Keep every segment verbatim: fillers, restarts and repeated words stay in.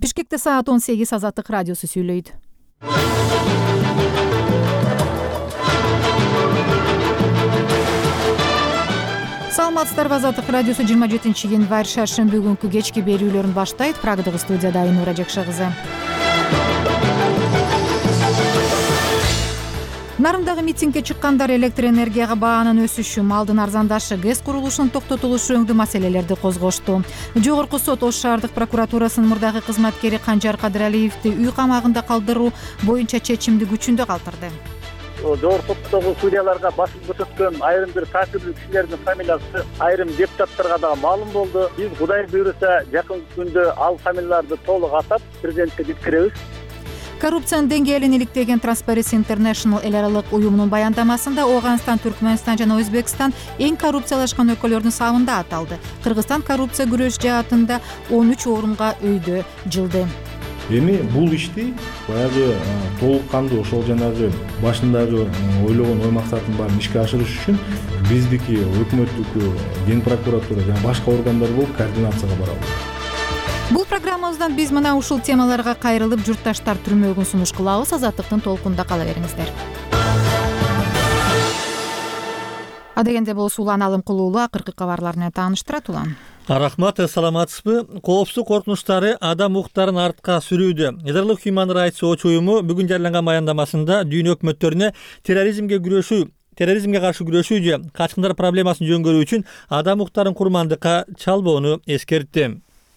Бишкекте саат он сегиз Азаттык радиосу сүйлөйт. Саламатсыздарбы, Азаттык радиосу жыйырма жетинчи январь шаршемби күнкү кечки берүүлөрүн баштайт. Прагадагы студияда Айнура Жакшы кызы. Нарымдагы митингге чыккандар электр энергияга баанын өсүшү, малдын арзандашы, гэс курулушунун токтотулушу өңдүү маселелерди козгошту. Жогорку сот Ош шаардык прокуратурасынын мурдагы кызматкери Канжар Кадыралиевди үй камагында калтыруу боюнча чечимди күчүндө калтырды. Жогорку соттогу судьяларга басым көрсөткөн айрым бир таасирлүү кишилердин фамилиясы айрым депутаттарга дагы маалым болду. Биз Кудай буйруса жакын күндө ал фамилияларды толук атап президентке жеткиребиз. Коррупциянын деңгээлин иликтеген Transparency International эл аралык уюмунун баяндамасында Ооганстан, Түркмөнстан жана Өзбекстан эң коррупциялашкан өлкөлөрдүн сабында аталды. Кыргызстан коррупция күрөш жаатында он үч орунга өйдө жылды. Эми бул ишти баягы толук кандуу ошол жанагы башындагы ойлогон ой максатын баарын ишке ашырыш үчүн биздики өкмөттүкү, Ген прокуратура жана башка органдар болуп координацияга барабыз. Бул программабыздан биз мына ушул темаларга кайрылып журтташтар түрмөгүн сунуш кылабыз. Азаттыктын толкунда кала бериңиздер. Адегенде болсо Улан Алым Кулуулу акыркы кабарларына тааныштырат. Улан. Рахмат, саламатсызбы? Коопсуздук коркунучтары адам укуктарын артка сүрүүдө. Нидерланд Human Rights Watch уюму бүгүн жарыяланган баяндамасында дүйнө өкмөттөрүнө терроризмге күрөшүү терроризмге каршы күрөшүү же качкындар проблемасын жөнгөрүү үчүн адам укуктарын курмандыкка чалбоону эскертти.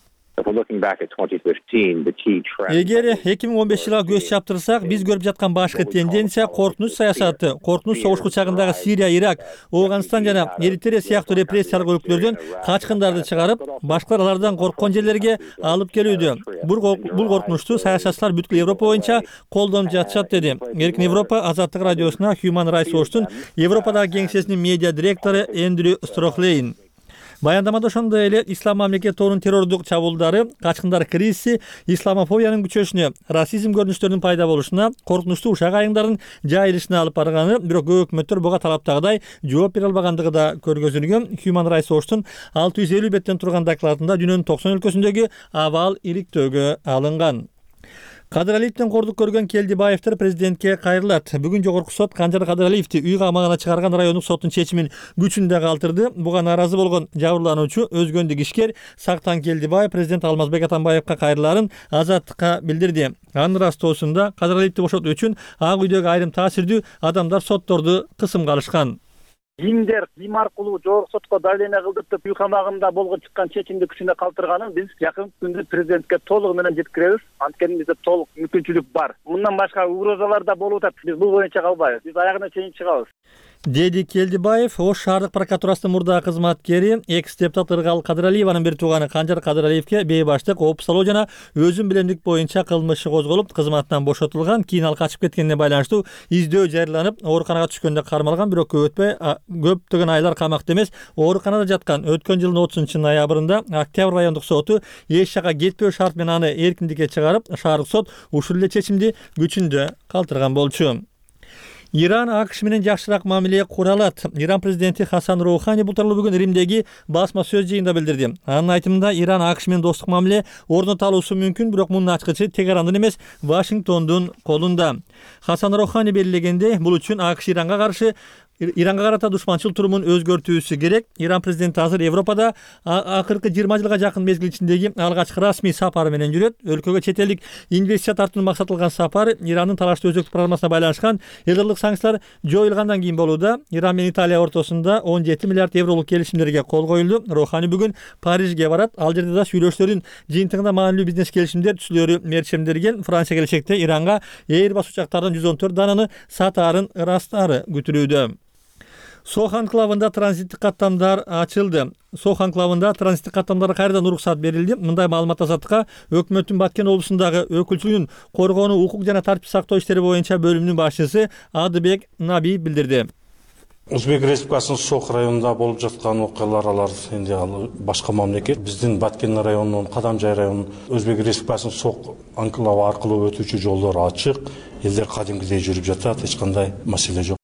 Эгер эки миң он беш жылга көз чаптырсак, биз көрүп жаткан башкы тенденция коркунуч саясаты, коркунуч согуш кучагындагы Сирия, Ирак, Ооганстан жана Эритрея сыяктуу репрессиялык өлкөлөрдөн качкындарды чыгарып, башкалар алардан корккон жерлерге алып келүүдө. Бул коркунучту саясатчылар бүткүл Европа боюнча колдонуп жатышат, деди. Эркин Европа Азаттык радиосуна Human Rights Watch'тун Европадагы кеңсесинин медиа директору Эндрю Строхлейн. Баяндамада ошондой эле ислам мамлекет тобунун террордук чабуулдары, качкындар кризиси, исламофобиянын күчөшүнө, расизм көрүнүштөрүнүн пайда болушуна, коркунучтуу ушак айыңдардын жайылышына алып барганы, бирок көп өкмөттөр буга талаптагыдай жооп бере албагандыгы да көргөзүлгөн. Human Rights Watch'тун алты жүз элүү беттен турган докладында дүйнөнүн токсон өлкөсүндөгү абал иликтөөгө алынган. Кадыралиевден кордук көргөн Келдибаевдер президентке кайрылат. Бүгүн жогорку сот Канжар Кадыралиевди үй камагына чыгарган райондук соттун чечимин күчүндө калтырды. Буга нааразы болгон жабырлануучу өзгөндүк ишкер Сактан Келдибаев президент Алмазбек Атамбаевка кайрылаарын Азаттыкка билдирди. Анын ырастоосунда Кадыралиевди бошотуу үчүн Ак үйдөгү айрым таасирдүү адамдар сотторду кысымга алышкан. Кимдер ким аркылуу жогорку сотко давление кылдыртып үй камагында болгон чыккан чечимди күчүнө калтырганын биз жакын күндө президентке толугу менен жеткиребиз. Анткени бизде толук мүмкүнчүлүк бар. Мындан башка угрозалар да болуп атат. Биз бул боюнча калбайбыз. Биз аягына чейин чыгабыз. Деди Келдибаев. Ош шаардык прокуратурасынын мурдагы кызматкери экс депутат Ыргал Кадыралиеванын бир тууганы Канжар Кадыралиевке бейбаштык, оп салуу жана өзүн билемдик боюнча кылмышы козголуп, кызматтан бошотулган. Кийин ал качып кеткенине байланыштуу издөө жарыяланып, ооруканага түшкөндө кармалган, бирок көп өтпөй көптөгөн айлар камакта эмес, ооруканада жаткан. Өткөн жылдын отузунчу ноябрында Октябрь райондук соту эч жака кетпөө шарт менен аны эркиндикке чыгарып, шаардык сот ушул эле чечимди күчүндө калтырган болчу. Иран АКШ менен жакшыраак мамиле кура алат. Иран президенти Хасан Роухани бул тууралуу бүгүн Римдеги басма сөз жыйынында билдирди. Анын айтымында Иран АКШ менен достук мамиле орното алуусу мүмкүн, бирок мунун ачкычы Теherandын эмес, Вашингтондун колунда. Хасан Роухани белгилегендей, бул үчүн АКШ Иранга каршы Иранга карата душманчыл турумун өзгөртүүсү керек. Иран президенти азыр Европада акыркы жыйырма жылга жакын мезгил ичиндеги алгачкы расмий сапары менен жүрөт. Өлкөгө чет элдик инвестиция тартууну максатталган сапар Ирандын талаштуу өзөктүк программасына байланышкан элдирлик санкциялар жоюлгандан кийин болууда. Иран менен Италия ортосунда он жети миллиард евролук келишимдерге кол коюлду. Роухани бүгүн Парижге барат. Ал жерде да сүйлөшүүлөрдүн жыйынтыгында маанилүү бизнес келишимдер түзүлөрү мерчемдерген. Франция келечекте Иранга Airbus учактардан жүз он төрт дананы сатаарын ырастары күтүлүүдө. Сох анклавында транзиттик каттамдар ачылды. Сох анклавында транзиттик каттамдарга кайрадан уруксат берилди. Мындай маалымат Азаттыкка өкмөттүн Баткен облусундагы өкүлчүлүгүнүн коргонуу, укук жана тартип сактоо иштери боюнча бөлүмүнүн башчысы Адыбек Наби билдирди. Өзбек Республикасынын Сох районунда болуп жаткан окуялар алар энди башка мамлекет. Биздин Баткен районунун, Кадамжай районунун Өзбек Республикасынын Сох анклавы аркылуу өтүүчү жолдор ачык. Элдер кадимгидей жүрүп жатат, эч кандай маселе жок.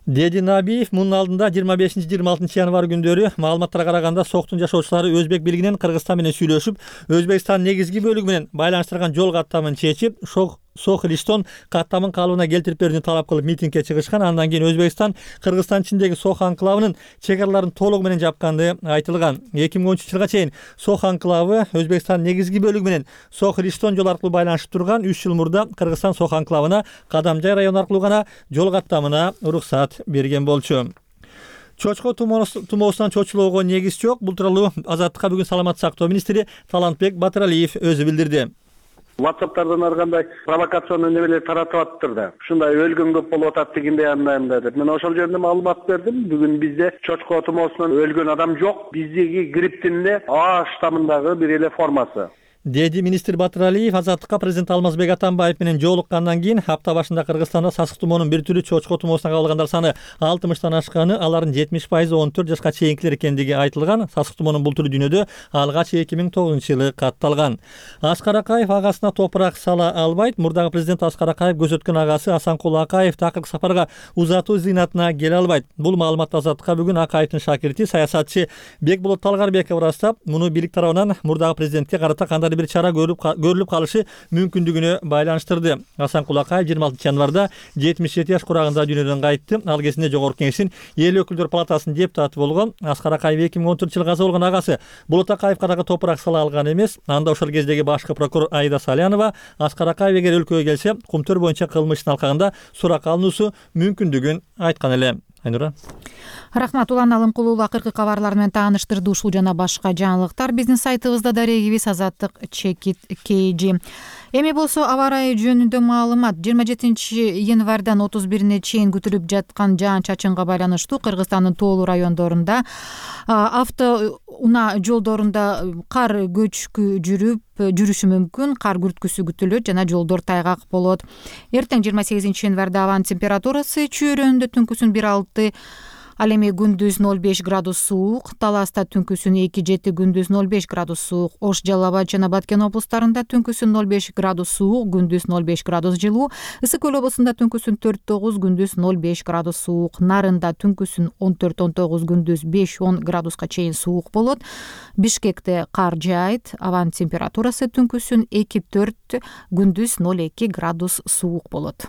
деди Набиев мунун алдында жыйырма бешинчи жыйырма алтынчы январь күндөрү маалыматтарга караганда соктун жашоочулары өзбек бийлигинен Кыргызстан менен сүйлөшүп, Өзбекстандын негизги бөлүгү менен байланыштырган жол каттамын чечип, Сох Риштон каттамын калыбына келтирип берүүнү талап кылып митингге чыгышкан. Андан кийин Өзбекстан Кыргызстан ичиндеги Сох анклавынын чек араларын толугу менен жапкандыгы айтылган. эки миң он үчүнчү жылга чейин Сох анклавы Өзбекстандын негизги бөлүгү менен Сох Риштон жол аркылуу байланышып турган. үч жыл мурда Кыргызстан Сох анклавына Кадамжай району аркылуу гана жол каттамына уруксат берген болчу. Чочко тумоосунан чочулоого негиз жок. Бул тууралуу Азаттыкка бүгүн саламаттык сактоо министри Талантбек Батыралиев өзү билдирди. WhatsApp'тардан ар кандай провокационный небелер таратып атыптыр да. Ушундай өлгөн көп болуп атат дегендей андайында деп. Мен ошол жерде маалымат бердим. Бүгүн бизде чочко тумоосунан өлгөн адам жок. Биздеги грипптин эле А штамындагы бир эле формасы. Деди министр Батыралиев Азаттыкка президент Алмазбек Атамбаев менен жолуккандан кийин апта башында Кыргызстанда сасык тумоонун бир түрү чочко тумоосуна кабылгандар саны алтымыштан ашканы, алардын жетимиш пайызы он төрт жашка чейинкилер экендиги айтылган. Сасык тумоонун бул түрү дүйнөдө алгач эки миң тогузунчу жылы катталган. Аскар Акаев агасына топурак сала албайт. Мурдагы президент Аскар Акаев көзөткөн агасы Асанкул Акаев такыркы сапарга узатуу зыйнатына келе албайт. Бул маалыматты Азаттыкка бүгүн Акаевдин шакирти саясатчы Бекболот Талгарбеков ырастап, муну бийлик тарабынан мурдагы президентке карата кандай бир чара көрүлүп калышы мүмкүндүгүнө байланыштырды. Асанкул Акаев жыйырма алтынчы январда жетимиш жети жаш курагында дүйнөдөн кайтты. Ал кезинде Жогорку Кеңештин эл өкүлдөр палатасынын депутаты болгон. Аскар Акаев эки миң он төртүнчү жылы каза болгон агасы Болот Акаевга дагы топурак сала алган эмес. Анда ошол кездеги башкы прокурор Аида Салянова Аскар Акаев эгер өлкөгө келсе, кумтөр боюнча кылмыштын алкагында суракка алынуусу мүмкүндүгүн айткан эле. Айнура. Рахмат, Улан Алымкулуу акыркы кабарлар менен тааныштырды. Ушул жана башка жаңылыктар биздин сайтыбызда дарегибиз азаттык чекит kg. Эми болсо аба ырайы жөнүндө маалымат. жыйырма жетинчи январдан отуз бирине чейин күтүлүп жаткан жаан-чачынга байланыштуу Кыргызстандын тоолуу райондорунда авто унаа жолдорунда кар көчкү жүрүп жүрүшү мүмкүн. Кар күрткүсү күтүлөт жана жолдор тайгак болот. Эртең жыйырма сегизинчи январда абанын температурасы чөйрөндө түнкүсүн бир алты, ал эми күндүз ноль беш градус суук, Таласта түнкүсүн эки жети, күндүз ноль беш градус суук, Ош, Жалал Абад жана Баткен облустарында түнкүсүн ноль беш градус суук, күндүз ноль беш градус жылуу, Ысык Көл облусунда түнкүсүн төрт тогуз, күндүз ноль беш градус суук, Нарында түнкүсүн он төрт он тогуз, күндүз беш он градуска чейин суук болот. Бишкекте кар жаайт, абанын температурасы түнкүсүн эки төрт, күндүз ноль эки градус суук болот.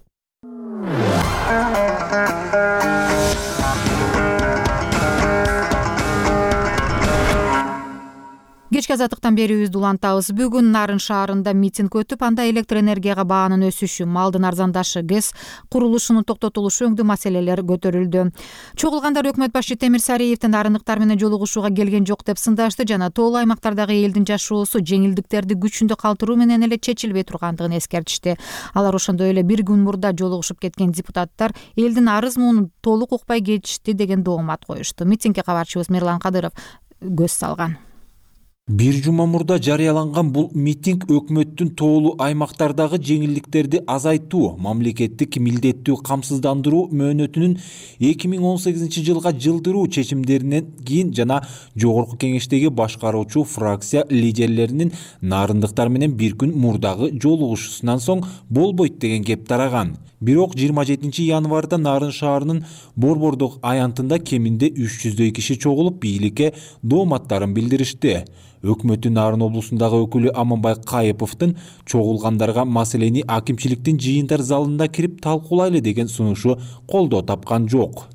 Кечки азаттыктан берүүбүздү улантабыз. Бүгүн Нарын шаарында митинг өтүп, анда электр энергияга баанын өсүшү, малдын арзандашы, ГЭС курулушунун токтотулушу өңдүү маселелер көтөрүлдү. Чогулгандар өкмөт башчы Темир Сариевдин нарындыктар менен жолугушууга келген жок деп сындашты жана тоолуу аймактардагы элдин жашоосу жеңилдиктерди күчүндө калтыруу менен эле чечилбей тургандыгын эскертишти. Алар ошондой эле бир күн мурда жолугушуп кеткен депутаттар элдин арыз муунун толук укпай кетишти деген доомат коюшту. Митингге кабарчыбыз Мирлан Кадыров көз салган. Бир жума мурда жарыяланган бул митинг өкмөттүн тоолуу аймактардагы жеңилдиктерди азайтуу, мамлекеттик милдеттүү камсыздандыруу мөөнөтүнүн эки миң он сегизинчи жылга жылдыруу чечимдеринен кийин жана Жогорку Кеңештеги башкаруучу фракция лидерлеринин нарындыктар менен бир күн мурдагы жолугушуусунан соң болбойт деген кеп тараган. Бирок жыйырма жетинчи январда Нарын шаарынын Борбордук аянтында кеминде үч жүздөй киши чогулуп бийликке дооматтарын билдиришти. Өкмөттүн Нарын облусундагы өкүлү Аманбай Кайыповдун чогулгандарга маселени акимчиликтин жыйындар залында кирип талкуулайлы деген сунушу колдоо тапкан жок.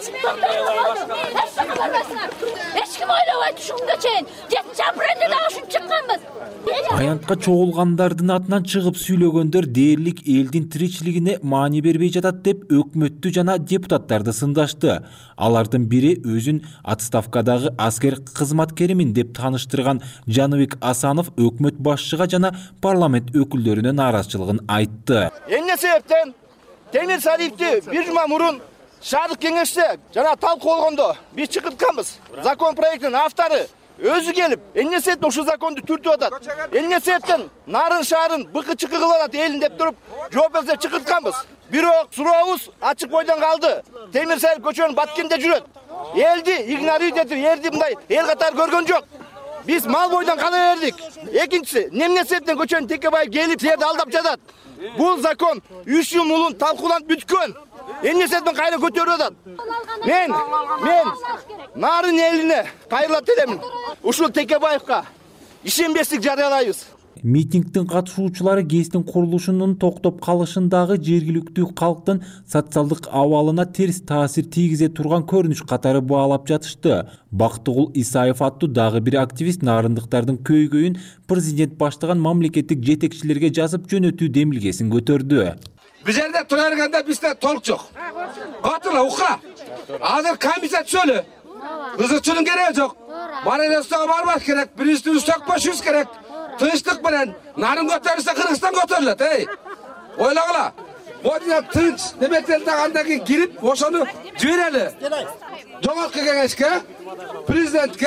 Аянтка чогулгандардын атынан чыгып сүйлөгөндөр дээрлик элдин тиричилигине маани бербей жатат деп өкмөттү жана депутаттарды сындашты. Алардын бири өзүн отставкадагы аскер кызматкеримин деп тааныштырган Жаныбек Асанов өкмөт башчыга жана парламент өкүлдөрүнө нааразычылыгын айтты. Эмне себептен Темир Сариевди бир жума мурун шаардык кеңеште жана талкуулагондо биз чыгартканбыз. Закон проектинин автору өзү келип, эмне себептен ушул законду түртүп атат? Эмне себептен Нарын шаарын быкы-чыкы кылып атат элин деп туруп, жооп берсе чыгартканбыз. Бирок сурообуз ачык бойдон калды. Темир Сариев көчөнүн Баткенде жүрөт. Элди игнорирует этип, элди мындай эл катары көргөн жок. Биз мал бойдон кала бердик. Экинчиси, эмне себептен көчөнүн Текебаев келип силерди алдап жатат? Бул закон үч жыл мулун талкууланып бүткөн. эмнесетин кайра көтөрүп атат. Мен мен нарын элине кайрылат элемин. Ушул Текебаевка ишенбестик жарыялайбыз. Митингдин катышуучулары ГЭСтин курулушунун токтоп калышындагы жергиликтүү калктын социалдык абалына терс таасир тийгизе турган көрүнүш катары баалап жатышты. Бактыгул Исаев аттуу дагы бир активист нарындыктардын көйгөйүн президент баштаган мамлекеттик жетекчилерге жазып жөнөтүү демилгесин көтөрдү. Biz yerde toyarganda bizde tolk yok. Hatırla uka. Hazır komisya söyle. Kızıkçının gereği yok. Manifestoya varmak gerek. Bir üstünü sökbaşıyoruz gerek. Tınçlık bilen. Narın götürürse Kırgızstan götürülür. Hey. Oylağıla. Bu diye tınç. Demetel dağındaki girip boşanı cüyreli. Cumhurbaşkanı kengeşke. Prezidentke.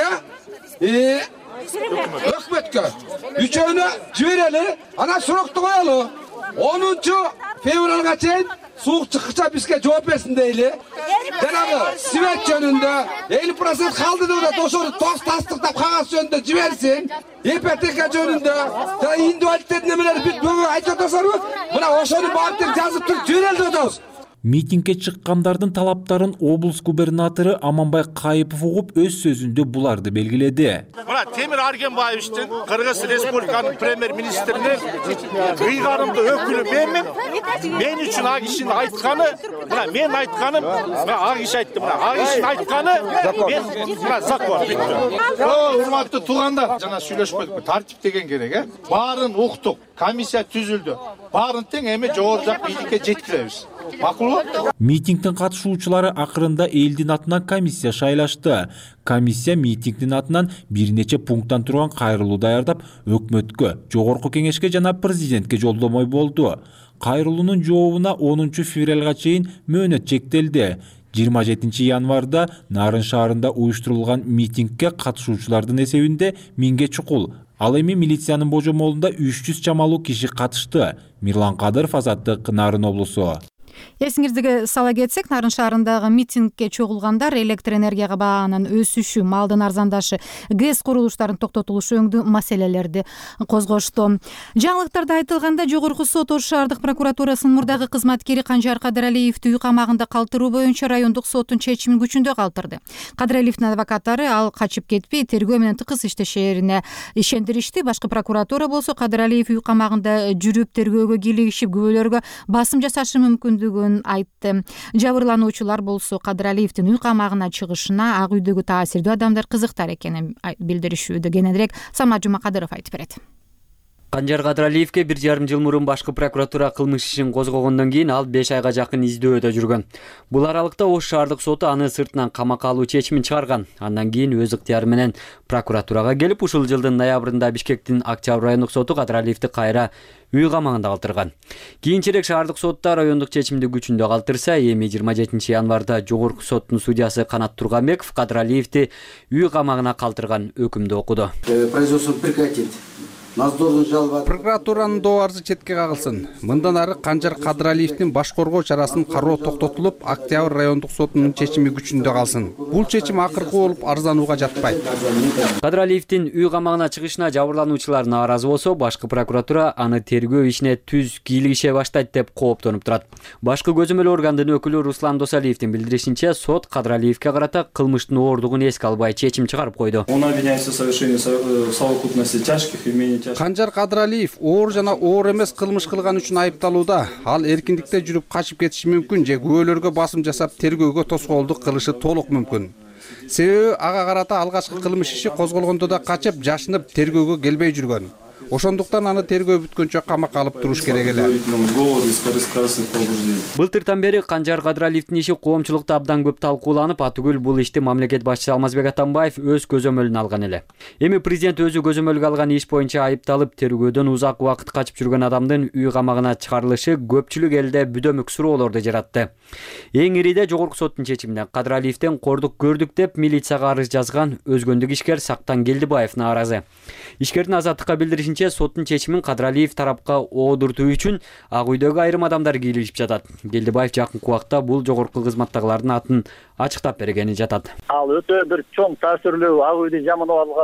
Eee. Hükmetke. Üçüncü cüyreli. Ana surakta koyalı. onuncu fevralga çeyin soğuk çıkışta bizge cevap versin deyli. Denabı sivet yönünde elli prosent kaldı da doşoru toz tastıkta kağıt yönünde civersin. İpeteka yönünde da individualitetin nemeleri bir böğü ayta tasarı buna oşonu bağırtır yazıp tür cüreldi otoz. Митингге чыккандардын талаптарын облус губернатору Аманбай Кайыпов угуп өз сөзүндө буларды белгиледи. Мына Темир Аргенбаевичтин Кыргыз Республиканын премьер-министринин ыйгарымдуу өкүлү менмин. Мен үчүн ак ишин айтканы, мына мен айтканым, мына ак иш айтты, мына ак ишин айтканы мен мына закон бүттү. О, урматтуу туугандар, жана сүйлөшпөдүкпү, тартип деген керек, э? Баарын уктук, комиссия түзүлдү. Баарын тең эми жогору жак бийликке жеткиребиз. Митингдин катышуучулары акырында элдин атынан комиссия шайлашты. Комиссия митингдин атынан бир нече пункттан турган кайрылуу даярдап, өкмөткө, жогорку кеңешке жана президентке жолдомой болду. Кайрылуунун жообуна онунчу февралга чейин мөөнөт чектелди. жыйырма жетинчи январда Нарын шаарында уюштурулган митингге катышуучулардын эсебинде миңге чукул. Ал эми милициянын божомолунда үч жүз чамалуу киши катышты. Мирлан Кадыров, Азаттык, Нарын облусу. Эсиңизге сала кетсек, Нарын шаарындагы митингге чогулгандар электр энергияга баанын өсүшү, малдын арзандашы, ГЭС курулуштарын токтотулушу өңдүү маселелерди козгошту. Жаңылыктарда айтылганда, Жогорку сот Ош шаардык прокуратурасынын мурдагы кызматкери Канжар Кадыралиевди үй камагында калтыруу боюнча райондук соттун чечимин күчүндө калтырды. Кадыралиевдин адвокаттары ал качып кетпей, тергөө менен тыкыз иштешерине ишендиришти. Башкы прокуратура болсо Кадыралиев үй камагында жүрүп тергөөгө кийлигишип, күбөлөргө басым жасашы мүмкүндүгү айтты. Жабырлануучулар болсо Кадыралиевдин үй камагына чыгышына ак үйдөгү таасирдүү адамдар кызыктар экенин билдиришүүдө. Кененирээк Самат Жумакадыров айтып берет. Канжар Кадыралиевге бир жарым жыл мурун башкы прокуратура кылмыш ишин козгогондон кийин ал беш айга жакын издөөдө жүргөн. Бул аралыкта Ош шаардык соту аны сыртынан камакка алуу чечимин чыгарган. Андан кийин өз ыктыяры менен прокуратурага келип, ушул жылдын ноябрында Бишкектин Октябрь райондук соту Кадыралиевди кайра үй камагында калтырган. Кийинчерээк шаардык сотта райондук чечимди күчүндө калтырса, эми жыйырма жетинчи январда жогорку соттун судьясы Канат Турганбеков Кадыралиевди үй камагына калтырган өкүмдү окуду. Производство прекратить. Прокуратуранын доо арызы четке кагылсын. Мындан ары Канжар Кадыралиевдин баш коргоо чарасын кароо токтотулуп, Октябрь райондук сотунун чечими күчүндө калсын. Бул чечим акыркы болуп арзанууга жатпайт. Кадыралиевдин үй камагына чыгышына жабырлануучулар нааразы болсо, башкы прокуратура аны тергөө ишине түз кийлигише баштайт деп кооптонуп турат. Башкы көзөмөл органдын өкүлү Руслан Досалиевдин билдиришинче, сот Кадыралиевге карата кылмыштын оордугун эске албай чечим чыгарып койду. Он обвиняется в совершении совокупности тяжких и менее тяжких. Канжар Кадыралиев оор жана оор эмес кылмыш кылган үчүн айыпталууда. Ал эркиндикте жүрүп качып кетиши мүмкүн же күбөлөргө басым жасап тергөөгө тоскоолдук кылышы толук мүмкүн. Себеби ага карата алгачкы кылмыш иши козголгондо да качып, жашынып тергөөгө келбей жүргөн. Ошондуктан аны тергөө бүткөнчө камакка алып туруш керек эле. Былтыртан бери Канжар Кадыралиевдин иши коомчулукта абдан көп талкууланып, атүгүл бул ишти мамлекет башчысы Алмазбек Атамбаев өз көзөмөлүнө алган эле. Эми президент өзү көзөмөлгө алган иш боюнча айыпталып, тергөөдөн узак убакыт качып жүргөн адамдын үй камагына чыгарылышы көпчүлүк элде бүдөмүк суроолорду жаратты. Эң ириде жогорку соттун чечимине Кадыралиевден кордук көрдүк деп милицияга арыз жазган өзгөндүк ишкер Сактан Келдибаев нааразы. Ишкердин азаттыкка билдиришинче, соттун чечимин Кадыралиев тарапка оодуртуу үчүн ак үйдөгү айрым адамдар кийлигишип жатат. Келдибаев жакынкы убакта бул жогорку кызматтагылардын атын ачыктап бергени жатат. Ал өтө бир чоң таасирлүү ак үйдү жаманап алган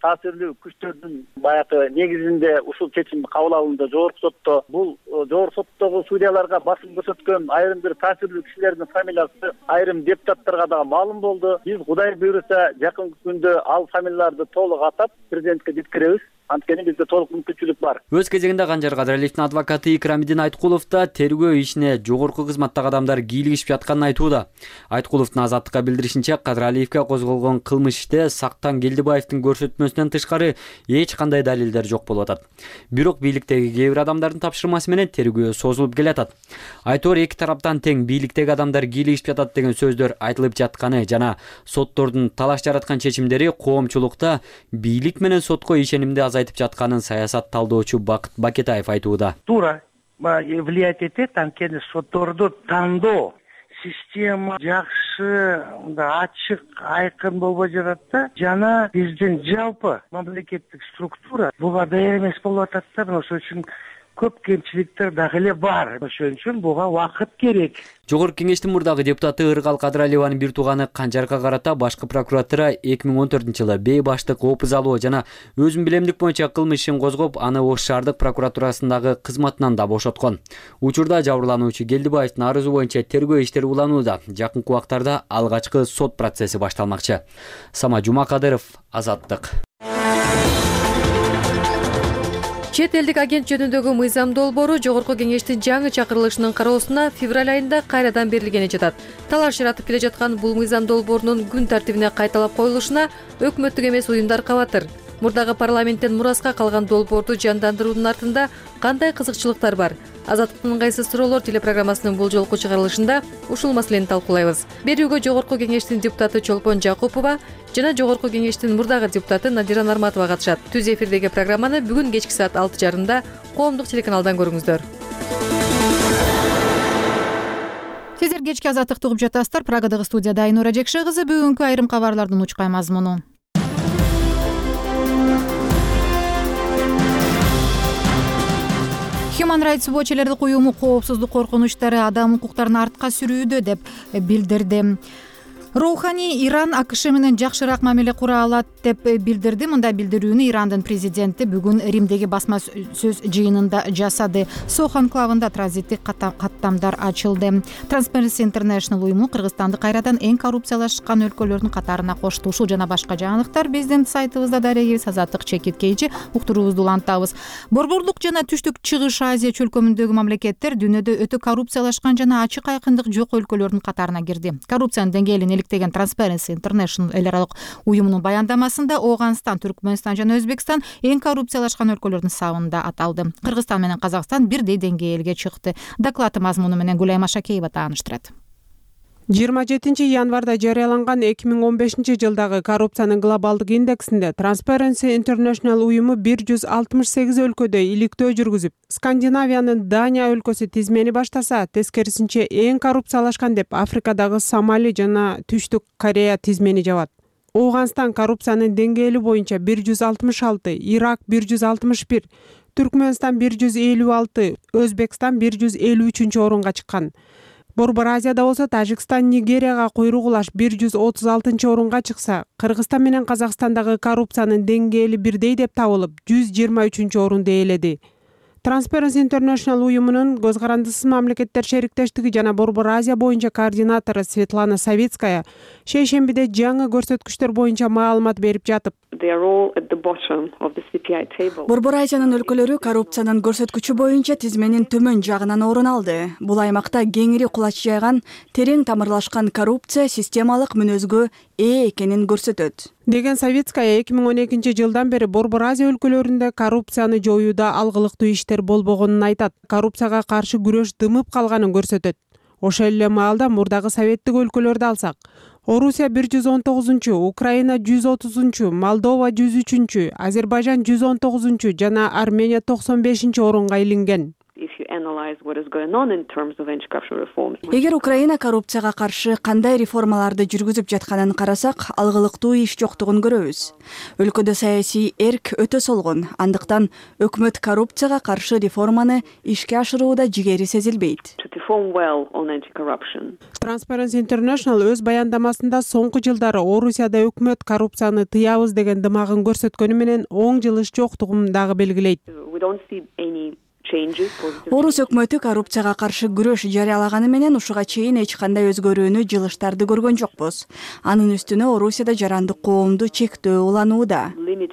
таасирлүү күчтөрдүн баягы негизинде ушул чечим кабыл алынды. Жогорку сотто бул жогорку соттогу судьяларга басым көрсөткөн айрым бир таасирлүү кишилердин фамилиясы айрым депутаттарга дагы маалым болду. Биз Кудай буйруса жакынкы күндө ал фамилияларды толук атап президентке жеткиребиз. Анткени бизде толук мүмкүнчүлүк бар. Өз кезегинде Канжар Кадыралиевдин адвокаты Икрамидин Айткулов да тергөө ишине жогорку кызматтагы адамдар кийлигишип жатканын айтууда. Айткуловдун азаттыкка билдиришинче, Кадыралиевге козголгон кылмыш иште Сактан Келдибаевдин көрсөтмөсүнөн тышкары эч кандай далилдер жок болуп атат. Бирок бийликтеги кээ бир адамдардын тапшырмасы менен тергөө созулуп келатат. Айтор эки тараптан тең бийликтеги адамдар кийлигишип жатат деген сөздөр айтылып жатканы жана соттордун талаш жараткан чечимдери коомчулукта бийлик менен сотко ишенимди азайтып жатканын саясат талдоочу Бакыт Бакетаев айтууда. Туура влиять этет, анткени сотторду тандоо система жакшы, ачык, айкын болбой жатат да, жана биздин жалпы мамлекеттик структура буга даяр эмес болуп атат да, ошон үчүн көп кемчиликтер дагы эле бар. Ошон үчүн буга убакыт керек. Жогорку кеңештин мурдагы депутаты Ыргал Кадыралиеванын бир тууганы Канжарга карата башкы прокуратура эки миң он төртүнчү жылы бей баштык опуз алуу жана өзүн билемдик боюнча кылмыш ишин козгоп, аны Ош шаардык прокуратурасындагы кызматынан да бошоткон. Учурда жабырлануучу Келдибаевдин арызы боюнча тергөө иштери уланууда. Жакынкы убактарда алгачкы сот процесси башталмакчы. Сама Жумакадыров, Азаттык. Чет элдик агент жөнүндөгү мыйзам долбоору Жогорку кеңештин жаңы чакырылышынын кароосуна февраль айында кайрадан берилгени жатат. Талаш жаратып келе жаткан бул мыйзам долбоорунун күн тартибине кайталап коюлушуна өкмөттүк эмес уюмдар кабатыр. Мурдагы парламенттен мураска калган долбоорду жандандыруунун артында кандай кызыкчылыктар бар? Азаттыктын ыңгайсыз суроолор телепрограммасынын бул жолку чыгарылышында ушул маселени талкуулайбыз. Берүүгө Жогорку кеңештин депутаты Чолпон Жакупова жана Жогорку кеңештин мурдагы депутаты Надира Нарматова катышат. Түз эфирдеги программаны бүгүн кечки саат алты жарымда коомдук телеканалдан көрүңүздөр. Сиздер кечки Азаттыкты угуп жатасыздар. Прагадагы студияда Айнура Жекше кызы. Бүгүнкү айрым кабарлардын учкай мазмуну. Human Rights Watch элердик уюму коопсуздук коркунучтары адам укуктарын артка сүрүүдө деп билдирди. Роухани Иран АКШ менен жакшыраак мамиле кура алат деп билдирди. Мындай билдирүүнү Ирандын президенти бүгүн Римдеги басма сөз жыйынында жасады. Сох анклавында транзиттик каттамдар ачылды. Transparency International уюму Кыргызстанды кайрадан эң коррупциялашкан өлкөлөрдүн катарына кошту. Ушул жана башка жаңылыктар биздин сайтыбызда дарегибиз Азаттык чекиткейчи уктуруубузду улантабыз. Борборлук жана Түштүк Чыгыш Азия чөлкөмүндөгү мамлекеттер дүйнөдө өтө коррупциялашкан жана ачык айкындык жок өлкөлөрдүн катарына кирди. Коррупциянын деңгээлин деген Transparency International эл аралык уюмунун баяндамасында Ооганстан, Түркмөнстан жана Өзбекстан эң коррупциялашкан өлкөлөрдүн сабында аталды. Кыргызстан менен Казакстан бирдей деңгээлге чыкты. Доклад мазмуну менен Гүлай Машакеева тааныштырат. жыйырма жетинчи январда жарыяланган эки миң он бешинчи жылдагы коррупциянын глобалдык индексинде Transparency International уюму бир жүз алтымыш сегиз өлкөдө иликтөө жүргүзүп, Скандинавиянын Дания өлкөсү тизмени баштаса, тескерисинче эң коррупциялашкан деп Африкадагы Сомали жана Түштүк Корея тизмени жабат. Ооганстан коррупциянын деңгээли боюнча бир жүз алтымыш алты, Ирак бир жүз алтымыш бир, Түркмөнстан бир жүз элүү алты, Өзбекстан бир жүз элүү үчүнчү орунга чыккан. Борбор Азияда болсо Тажикстан Нигерияга куйрук улаш бир жүз отуз алтынчы орунга чыкса, Кыргызстан менен Казакстандагы коррупциянын деңгээли бирдей деп табылып, жүз жыйырма үчүнчү орунду ээледи. Transparency International уюмунун көз карандысыз мамлекеттер шериктештиги жана Борбор Азия боюнча координатору Светлана Савицкая шейшембиде жаңы көрсөткүчтөр боюнча маалымат берип жатып, Борбор Азиянын өлкөлөрү коррупциянын көрсөткүчү боюнча тизменин төмөн жагынан орун алды. Бул аймакта кеңири кулач жайган, терең тамырлашкан коррупция системалык мүнөзгө ээ экенин көрсөтөт. Деген Савицкая эки миң он экинчи жылдан бери Борбор Азия өлкөлөрүндө коррупцияны жоюуда алгылыктуу иштер болбогонун айтат. Коррупцияга каршы күрөш дымып калганын көрсөтөт. Ошол эле маалда мурдагы советтик өлкөлөрдү алсак, Орусия бир жүз он тогузунчу, Украина жүз отузунчу, Молдова жүз үчүнчү, Азербайжан жүз он тогузунчу жана Армения токсон бешинчи орунга илинген. analyze what is going on in terms of anti-corruption reforms. Эгер Украина коррупцияга каршы кандай реформаларды жүргүзүп жатканын карасак, алгылыктуу иш жоктугун көрөбүз. Өлкөдө саясий эрк өтө солгон, андыктан өкмөт коррупцияга каршы реформаны ишке ашырууда жигери сезилбейт. Transparency International өз баяндамасында соңку жылдары Орусияда өкмөт коррупцияны тыябыз деген дымагын көрсөткөнү менен оң жылыш жоктугун дагы белгилейт. Орус өкмөтү коррупцияга каршы күрөш жарыялаганы менен ушуга чейин эч кандай өзгөрүүнү, жылыштарды көргөн жокпуз. Анын үстүнө Орусияда жарандык коомду чектөө уланууда.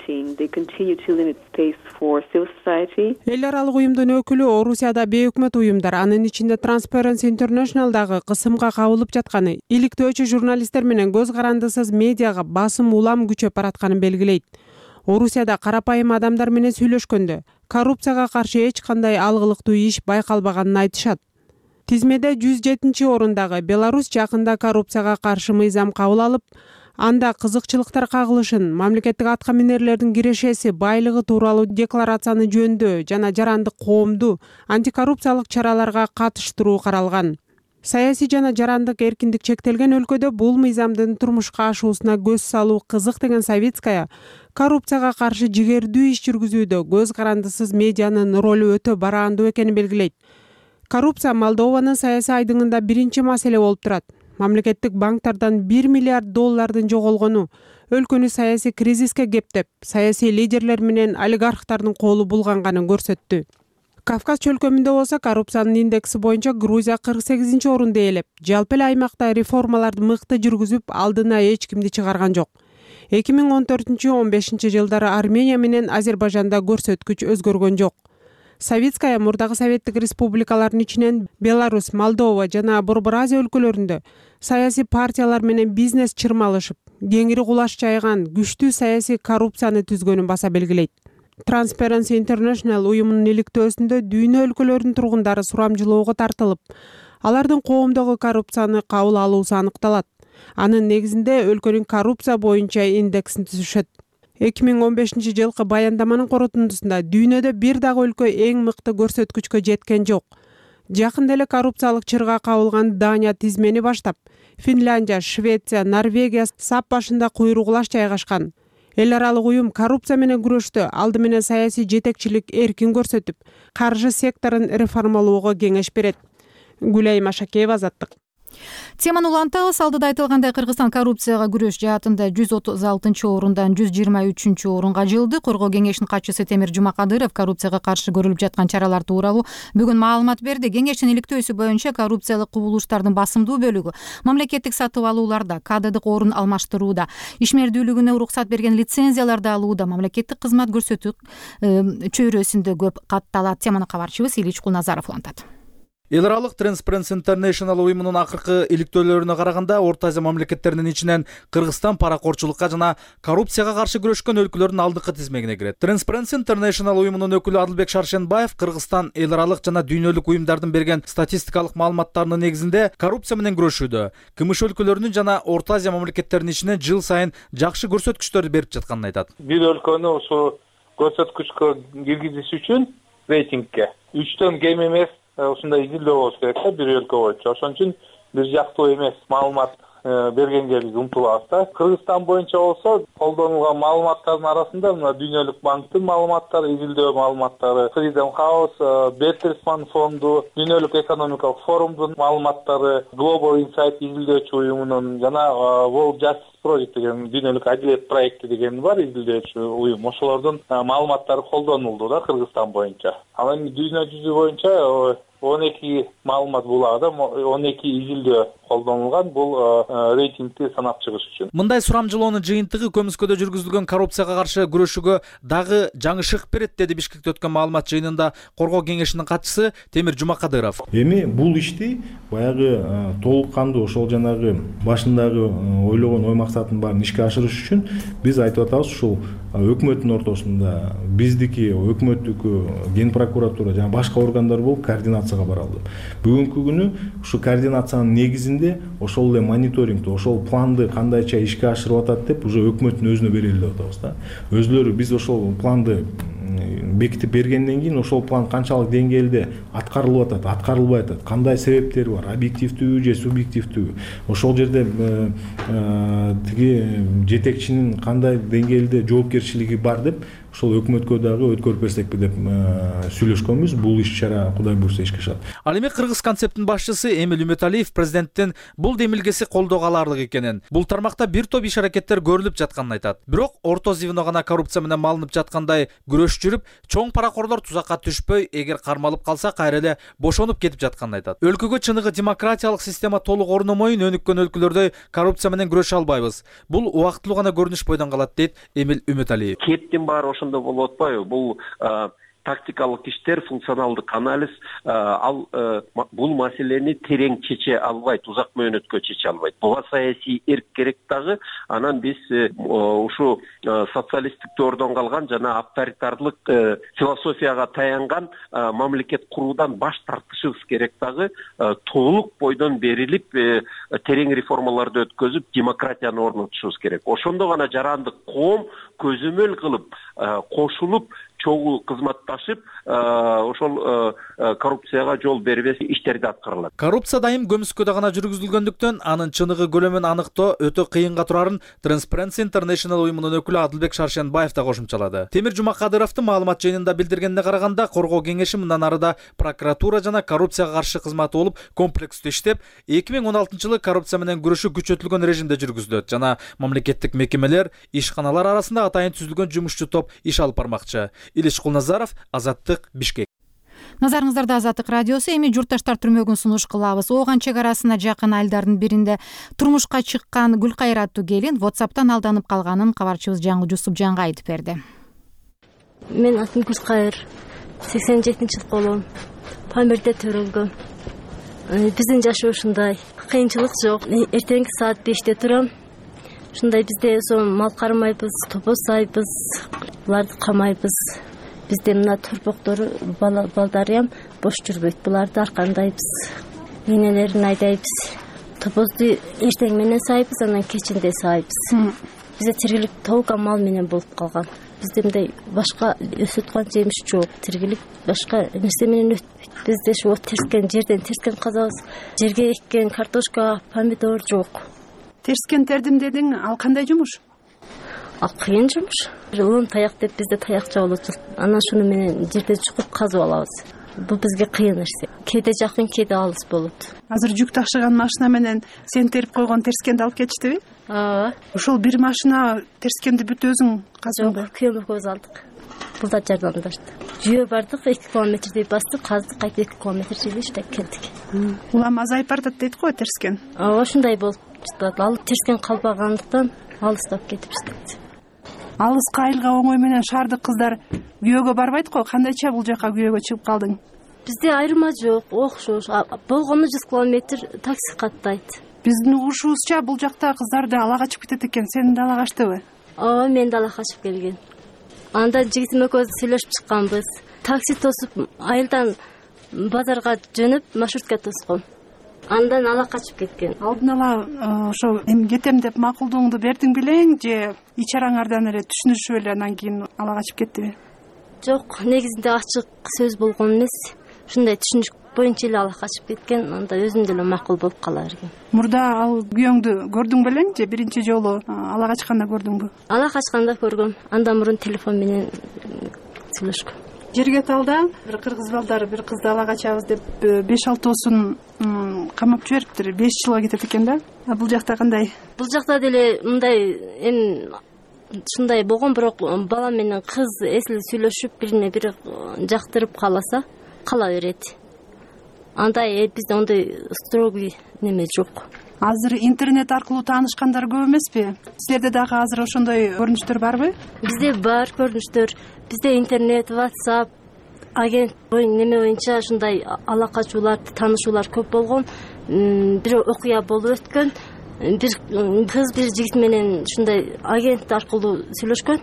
Эл аралык уюмдун өкүлү Орусияда бейөкмөт уюмдар, анын ичинде Transparency International дагы кысымга кабылып жатканы, иликтөөчү журналисттер менен көз карандысыз медиага басым улам күчөп баратканын белгилейт. Орусияда карапайым адамдар менен сүйлөшкөндө коррупцияга каршы эч кандай алгылыктуу иш байкалбаганын айтышат. Тизмеде жүз жетинчи орундагы Беларусь жакында коррупцияга каршы мыйзам кабыл алып, анда кызыкчылыктар кагылышын, мамлекеттик аткаминерлердин кирешеси, байлыгы тууралуу декларацияны жөндөө жана жарандык коомду антикоррупциялык чараларга катыштыруу каралган. Саясий жана жарандык эркиндик чектелген өлкөдө бул мыйзамдын турмушка ашуусуна көз салуу кызык деген Савицкая коррупцияга каршы жигердүү иш жүргүзүүдө көз карандысыз медианын ролу өтө бараандуу экенин белгилейт. Коррупция Молдованын саясий айдыңында биринчи маселе болуп турат. Мамлекеттик банктардан бир миллиард доллардын жоголгону өлкөнү саясий кризиске кептеп, саясий лидерлер менен олигархтардын колу булганганын көрсөттү. Кавказ чөлкөмүндө болсо коррупциянын индекси боюнча Грузия кырк сегизинчи орунду ээлеп, жалпы эле аймакта реформаларды мыкты жүргүзүп, алдына эч кимди чыгарган жок. эки миң он төртүнчү он бешинчи жылдары Армения менен Азербайжанда көрсөткүч өзгөргөн жок. Савицкая мурдагы советтик республикалардын ичинен Беларусь, Молдова жана Борбор Азия өлкөлөрүндө саясий партиялар менен бизнес чырмалышып, кеңири кулаш жайган күчтүү саясий коррупцияны түзгөнүн баса белгилейт. Transparency International уюмунун иликтөөсүндө дүйнө өлкөлөрүнүн тургундары сурамжылоого тартылып, алардын коомдогу коррупцияны кабыл алуусу аныкталат. Анын негизинде өлкөнүн коррупция боюнча индексин түзүшөт. эки миң он бешинчи жылкы баяндаманын корутундусунда дүйнөдө бир дагы өлкө эң мыкты көрсөткүчкө жеткен жок. Жакында эле коррупциялык чырга кабылган Дания тизмени баштап, Финляндия, Швеция, Норвегия сап башында куйругулаш жайгашкан. Эл аралык уюм коррупция менен күрөштө алды менен саясий жетекчилик эркин көрсөтүп, каржы секторун реформалоого кеңеш берет. Гүлайым Ашакеева, Азаттык. Теманы улантабыз. Алдыда айтылгандай, Кыргызстан коррупцияга күрөш жаатында жүз отуз алтынчы орундан жүз жыйырма үчүнчү орунга жылды. Коргоо кеңешинин катчысы Темир Жумакадыров коррупцияга каршы көрүлүп жаткан чаралар тууралуу бүгүн маалымат берди. Кеңештин иликтөөсү боюнча коррупциялык кубулуштардын басымдуу бөлүгү мамлекеттик сатып алууларда, кадрдык орун алмаштырууда, ишмердүүлүгүнө уруксат берген лицензияларды алууда, мамлекеттик кызмат көрсөтүү чөйрөсүндө көп катталат. Теманы кабарчыбыз Илич Кулназаров улантат. Эл аралык Transparency International уюмунун акыркы иликтөөлөрүнө караганда Орто Азия мамлекеттеринин ичинен Кыргызстан паракорчулукка жана коррупцияга каршы күрөшкөн өлкөлөрдүн алдыңкы тизмегине кирет. Transparency International уюмунун өкүлү Адылбек Шаршенбаев Кыргызстан эл аралык жана дүйнөлүк уюмдардын берген статистикалык маалыматтарынын негизинде коррупция менен күрөшүүдө КМШ өлкөлөрүнүн жана Орто Азия мамлекеттеринин ичинен жыл сайын жакшы көрсөткүчтөрдү берип жатканын айтат. Бир өлкөнү ушул көрсөткүчкө киргизиш үчүн рейтингге үчтөн кем эмес ушундай изилдөө болуш керек да бир өлкө боюнча. Ошон үчүн бир жактуу эмес маалымат бергенге биз умтулабыз да. Кыргызстан боюнча болсо колдонулган маалыматтардын арасында мына Дүйнөлүк банктын маалыматтары, изилдөө маалыматтары, Freedom House, Бертельсман фонду, Дүйнөлүк экономикалык форумдун маалыматтары, Global Insight изилдөөчү уюмунун жана World Justice Project деген дүйнөлүк адилет проекти деген бар изилдөөчү уюм. Ошолордун маалыматтары колдонулду да Кыргызстан боюнча. Ал эми дүйнө жүзү боюнча он эки маалымат булагы да он эки изилдөө колдонулган бул рейтингти санап чыгыш үчүн. Мындай сурамжылоонун жыйынтыгы көмүскөдө жүргүзүлгөн коррупцияга каршы күрөшүүгө дагы жаңы шык берет, деди Бишкекте өткөн маалымат жыйынында Коргоо кеңешинин катчысы Темир Жумакадыров. Эми бул ишти баягы толук кандуу ошол жанагы башындагы ойлогон ой максатын баарын ишке ашырыш үчүн биз айтып атабыз, ушул өкмөттүн ортосунда биздики өкмөттүкү Ген прокуратура жана башка органдар болуп координацияга баралды. Бүгүнкү күнү ушу координациянын негизинде ошол эле мониторингди, ошол планды кандайча ишке ашырып атат деп уже өкмөттүн өзүнө берели деп атабыз да. Өзүлөрү биз ошол планды бекитип бергенден кийин ошол план канчалык деңгээлде аткарылып атат, аткарылбай атат, кандай себептери бар, объективдүүбү же субъективдүүбү, ошол жерде тиги жетекчинин кандай деңгээлде жоопкерчилиги бар деп ошол өкмөткө дагы өткөрүп берсекпи деп сүйлөшкөнбүз. Бул иш чара Кудай буйрса ишке ашат. Ал эми Кыргыз концепттин башчысы Эмил Үмөталиев президенттин бул демилгеси колдоого аларлык экенин, бул тармакта бир топ иш аракеттер көрүлүп жатканын айтат. Бирок орто звено гана коррупция менен малынып жаткандай күрөш жүрүп, чоң паракорлор тузакка түшпөй, эгер кармалып калса кайра эле бошонуп кетип жатканын айтат. Өлкөгө чыныгы демократиялык система толук орномойн өнүккөн өлкөлөрдөй коррупция менен күрөшө албайбыз. Бул убактылуу гана көрүнүш бойдон калат дейт Эмил Үмөталиев. Кептин баары ошондо болуп атпайбы? Бул тактикалык иштер, функционалдык анализ ал бул маселени терең чече албайт, узак мөөнөткө чече албайт. Буга саясий эрк керек дагы. Анан биз ушу социалисттик дöөрдөн калган жана авторитарлык философияга таянган мамлекет куруудан баш тартышыбыз керек дагы. Толук бойдон берилип, терең реформаларды өткөзүп, демократияны орнотушубуз керек. Ошондо гана жарандык коом көзөмөл кылып, кошулуп, чогуу кызматташып, ошол коррупцияга жол бербес иштерди аткарылат. Коррупция дайым көмүскөдө гана жүргүзүлгөндүктөн анын чыныгы көлөмүн аныктоо өтө кыйынга турарын Transparency International уюмунун өкүлү Адылбек Шаршенбаев да кошумчалады. Темир Жумакадыровдун маалымат жыйынында билдиргенине караганда, коргоо кеңеши мындан арыда прокуратура жана коррупцияга каршы кызматы болуп комплекстүү иштеп, эки миң он алтынчы жылы коррупция менен күрөшүү күчөтүлгөн режимде жүргүзүлөт жана мамлекеттик мекемелер, ишканалар арасында атайын түзүлгөн жумушчу топ иш алып бармакчы. Илиш Кулназаров, Азаттык, Бишкек. Назарыңыздарда Азаттык радиосу. Эми журтташтар түрмөгүн сунуш кылабыз. Ооган чек арасына жакын айылдардын биринде турмушка чыккан Гүлкайыр аттуу келин WhatsApp'тан алданып калганын кабарчыбыз Жаңыл Жусупжанга айтып берди. Мен атым Гүлкайыр, сексен жетинчи жыл колум, Памирде төрөлгөм. Биздин жашоо ушундай, кыйынчылык жок. Эртеңки саат беште турам. Ушундай бизде сом мал кармайбыз, топосайбыз, буларды камайбыз. Бизде мына торпоктору балдарым бош жүрбөйт. Буларды аркандайбыз. Энелерин айдайбыз. Топозду эртең менен сайбыз, анан кечинде сайбыз. Бизде тиргилик толук мал менен болуп калган. Бизде мындай башка өсүп аткан жемиш жок. Тиргилик башка нерсе менен өтпөйт. Бизде ошо терскен жерден терскен казабыз, жерге эккен картошка, помидор жок. Терскен тердим дедиң, ал кандай жумуш? Ал кыйын жумуш. Улам таяк деп бизде таякча болот. Анан шуну менен жерден чукуп казып алабыз. Бул бизге кыйын нерсе. Кээде жакын, кээде алыс болот. Азыр жүк ташыган машина менен сен терип койгон терскенди алып кетиштиби? Ооба. Ошол бир машина терскенди бүт өзүң каздыңбы? Жок, күйөөм экөөбүз алдык. Бул да жардамдашты. Жүйө бардык, эки километрдей бастык, каздык, кайта эки километр жерге иштеп келдик. Улам азайып бардат дейт го терскен. Ооба, ушундай болуп жатат. Ал терскен калбагандыктан алыстап кетип жатат. Алыска айылга оңой менен шаардык кыздар күйөөгө барбайт го. Кандайча бул жака күйөөгө чыгып калдың? Бизде айырма жок, окшош. Болгону жүз километр такси каттайт. Биздин угушубузча бул жакта кыздар да ала качып кетет экен. Сен да ала качтыбы? Ооба, мен да ала качып келген. Анда жигитим экөөбүз сүйлөшүп чыкканбыз. Такси тосуп, айылдан базарга жөнөп, маршрутка тоскон. Андан ала качып кеткен. Алдын ала ошо эми кетем деп макулдугуңду бердиң белең же ичараңардан эле түшүнүшүп эле анан кийин ала качып кеттиби? Жок, негизинде ачык сөз болгон эмес. Ушундай түшүнүш боюнча эле ала качып кеткен, анда өзүм деле макул болуп кала берген. Мурда ал күйөөңдү көрдүң белең же биринчи жолу ала качканда көрдүңбү? Ала качканда көргөм. Андан мурун телефон менен сүйлөшкөм. Жерге талда бир кыргыз балдары бир кызды ала качабыз деп беш алтоосун камап жибериптир. беш жылга кетет экен да. А бул жакта кандай? Бул жакта деле мындай эми ушундай болгон, бирок бала менен кыз эсили сүйлөшүп, бирине бири жактырып каласа, кала берет. Андай бизде ондай строгий неме жок. Азыр интернет аркылуу таанышкандар көп эмеспи? Силерде дагы азыр ошондой көрүнүштөр барбы? Бизде бар көрүнүштөр. Бизде интернет, WhatsApp, агент неме боюнча ушундай ала качуулар, таанышуулар көп болгон. Бир окуя болуп өткөн. Бир кыз бир жигит менен ушундай агент аркылуу сүйлөшкөн.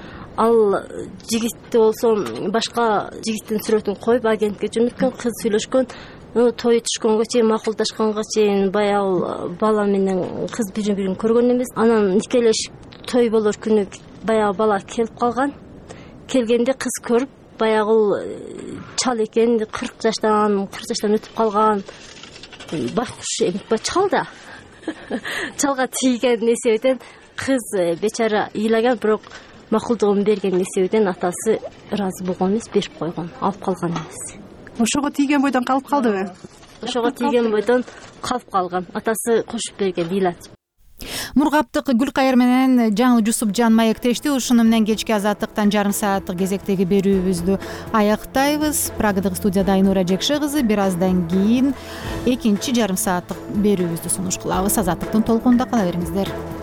Ал жигитти болсо башка жигиттин сүрөтүн коюп агентке жөнөткөн, кыз сүйлөшкөн. Той түшкөнгө чейин, макулдашканга чейин баягы бала менен кыз бири-бирин көргөн эмес. Анан никелеш той болор күнү баягы бала келип калган. келгенде кыз көрүп баягы чал экен, кырк жаштан кырк жаштан өтүп калган баш чал да чалга тийген эсебинен кыз бечара ыйлаган, бирок макулдугун берген эсебинен атасы ыраазы болгон эмес, берип койгон, алып калган эмес. Ошого тийген бойдон калып калдыбы? Ошого тийген бойдон калып калган, атасы кошуп берген, ыйлатып. Мургаптык Гүлкайыр менен жаңы Жусупжан маектешти. Ушуну менен кечки азаттыктан жарым сааттык кезектеги берүүбүздү аяктайбыз. Прагадагы студияда Айнура Жекше кызы. Бир аздан кийин экинчи жарым сааттык берүүбүздү сунуш кылабыз. Азаттыктын толкунунда кала бериңиздер.